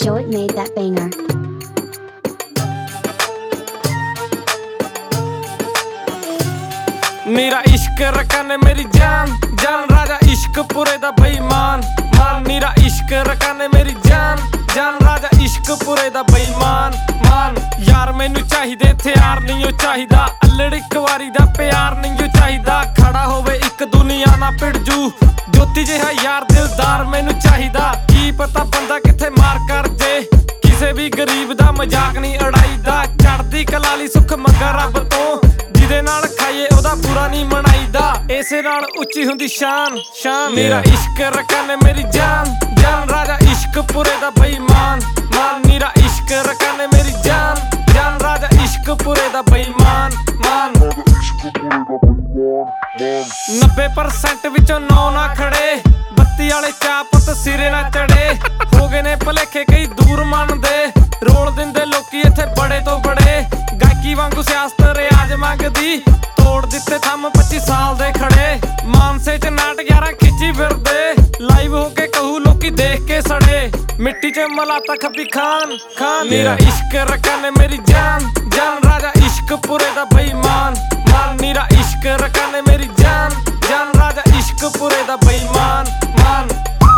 Joey made that banger. नीरा इश्क रकाने मेरी जान जान राजा इश्क पूरे दा बेईमान मान नीरा इश्क रकाने मेरी जान जान राजा इश्क पूरे दा बेईमान मान यार मैनू चाहिदे हथियार नहीं ओ चाहिदा अल्लड़ इक वारी दा प्यार नहीं ओ चाहिदा खड़ा होवे इक दुनिया ना भिड़जू ज्योति जिहा यार दिलदार मैनू चाहिदा की पता बंदा किथे मार कर जे किसे भी गरीब दा मजाक नहीं उड़ाईदा चढ़दी कलाली सुख मंगा रब तो ਜਿਹਦੇ ਨਾਲ ਖਾਈਏ ਉਹਦਾ ਬੁਰਾ ਨਹੀਂ ਮਨਾਈਦਾ ਇਸੇ ਨਾਲ ਉੱਚੀ ਹੁੰਦੀ ਸ਼ਾਨ ਸ਼ਾਨ ਮੇਰਾ ਇਸ਼ਕ ਰਕਾਨੇ ਮੇਰੀ ਜਾਨ ਜਾਨ ਰਾਜਾ ਇਸ਼ਕ ਪੂਰੇ ਦਾ ਬੇਈਮਾਨ ਮਾਨ ਨੀਰਾ ਇਸ਼ਕ ਰਕਾਨੇ ਮੇਰੀ ਜਾਨ ਜਾਨ ਰਾਜਾ ਇਸ਼ਕ ਪੂਰੇ ਦਾ ਬੇਈਮਾਨ ਮਾਨ 90% ਵਿੱਚੋਂ 9 ਨਾ ਖੜੇ ਬੱਤੀ ਵਾਲੇ ਚਾਪਤ ਸਿਰੇ ਨਾ ਚੜੇ ਹੋ ਗਏ ਨੇ ਭਲੇਖੇ ਕਈ ਦੂਰ ਮੰਨਦੇ ਰੋਲ ਦਿੰਦੇ ਲੋਕੀ ਇੱਥੇ ਬੜੇ ਤੋਂ ਬੜੇ ਗਾਇਕੀ ਵਾਂਗੂ ਸਿਆਸਤ ਰਿਆਜ ਮੰਗਦੀ ਤੋੜ ਦਿੱਤੇ ਥੰਮ 25 ਸਾਲ ਦੇ ਖੜੇ ਮਾਨਸੇ ਚ ਨਾਟ 11 ਖਿੱਚੀ ਫਿਰਦੇ ਲਾਈਵ ਹੋ ਕੇ ਕਹੂ ਲੋਕੀ ਦੇਖ ਕੇ ਸੜੇ ਮਿੱਟੀ ਚ ਮਲਾਤਾ ਖੱਬੀ ਖਾਨ ਖਾਨ ਮੇਰਾ ਇਸ਼ਕ ਰਕਾਨੇ ਮੇਰੀ ਜਾਨ ਜਾਨ ਰਾਜਾ ਇਸ਼ਕ ਪੂਰੇ ਦਾ ਬੇਈਮਾਨ ਮਾਨ ਨੀਰਾ ਇਸ਼ਕ ਰਕਾਨੇ ਮੇਰੀ ਜਾਨ ਜਾਨ ਰਾਜਾ ਇਸ਼ਕ ਪੂਰੇ ਦਾ ਬੇਈਮਾਨ ਮਾਨ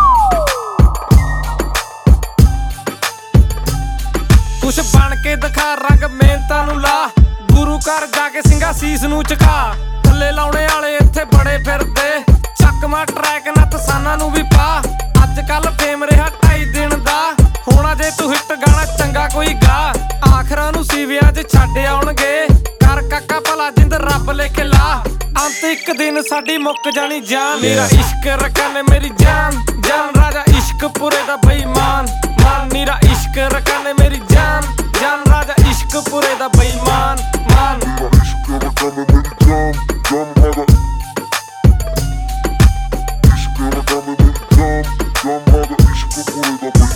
ਕੁਛ ਬਣ ਕੇ ਦਿਖਾ ਰੰਗ ਮਿਹਨਤਾਂ ਨੂੰ ਲਾ ਗੁਰੂ ਘਰ ਜਾ ਕੇ ਸਿੰਘਾ ਸੀਸ ਨੂੰ ਝੁਕਾ ਥੱਲੇ ਲਾਉਣੇ ਵਾਲੇ ਇੱਥੇ ਬੜੇ ਫਿਰਦੇ ਚੱਕਮਾ ਟਰੈਕ ਨਾ ਤਸਾਨਾਂ ਨੂੰ ਵੀ ਪਾ ਅੱਜ ਕੱਲ ਫੇਮ ਰਿਹਾ 2.5 ਦਿਨ ਦਾ ਹੋਣਾ ਜੇ ਤੂੰ ਹਿੱਟ ਗਾਣਾ ਚੰਗਾ ਕੋਈ ਗਾ ਆਖਰਾਂ ਨੂੰ ਸੀਵਿਆਂ 'ਚ ਛੱਡ ਆਉਣਗੇ ਕਰ ਕਾਕਾ ਭਲਾ ਜਿੰਦ ਰੱਬ ਲਿਖ ਲਾ ਅੰਤ ਇੱਕ ਦਿਨ ਸਾਡੀ ਮੁੱਕ ਜਾਣੀ ਜਾਨ ਮੇਰਾ ਇਸ਼ਕ ਰਕਾਨੇ ਮੇਰੀ ਜਾਨ ਜਾਨ ਰਾਜਾ ਇਸ਼ਕ ਪੂਰੇ ਦਾ ਬੇਈਮਾਨ ਮਾਨ ਨੀਰਾ ਇਸ਼ਕ ਰਕਾਨੇ ਮੇਰੀ ਜਾਨ ਜਾਨ ਰਾਜਾ ਇਸ਼ਕ ਪੂਰੇ ਦਾ ਬੇਈਮਾਨ ਮਾਨ ਇਸ਼ਕ ਰਕਾਨੇ ਮੇਰੀ ਜਾਨ ਜਾਨ ਰਾਜਾ ਇਸ਼ਕ ਰਕਾਨੇ ਮੇਰੀ ਜਾਨ ਜਾਨ ਰਾਜਾ ਇਸ਼ਕ ਪੂਰੇ ਦਾ